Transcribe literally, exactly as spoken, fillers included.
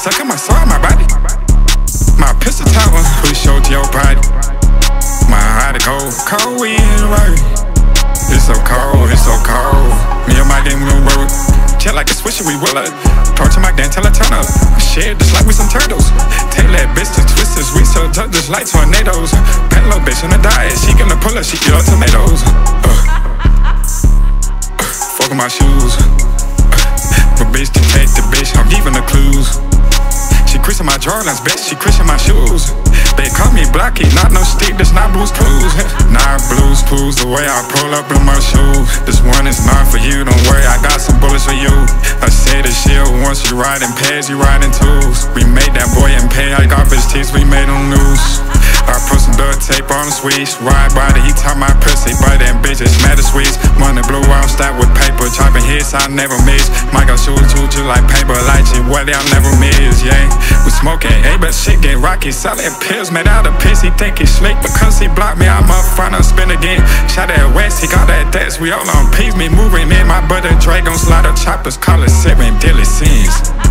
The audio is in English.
stuck in my soul, my body. My pistol tower, who showed your body. My heart to go cold, we in the road. It's so cold, it's so cold. Me and my game, we gon' roll. Chill like a swisher, we will up. Torch my gang, tell her turn up. Shit, just like we some turtles. Take that bitch to twisters, we so tough, just like tornadoes. Pet little bitch on a diet, she gonna pull up, she eat all tomatoes. Uh, uh, fuck with my shoes. Uh, but bitch, to take the bitch, I'm giving her clues. She creasing my Jordans, bitch, she creasing my shoes. They call me Blocky, not no stick, this not Blues Clues. Not Blues Clues, the way I pull up in my shoes. This one is not for you, don't worry, I got some bullets for you. I say the shield once you ride in pairs, you ride in twos. We made that boy in pay, I garbage teeth, we made him loose. I put some duct tape on the switch, ride by the heat, top my pussy, by them bitches, mad as sweets. Money blue, I'm stacked with paper, chopping hits, I never miss. Might go shoot you just like paper, like you, what I'll never miss, yeah. We smoking, hey, but shit get rocky, selling pills, made out of piss, he think he slick, because he blocked me, I'm up front, I'm spin again. Shot at West, he got that desk, we all on peas, me moving in, my brother Dre gon' slide up choppers, call it seven deadly sins.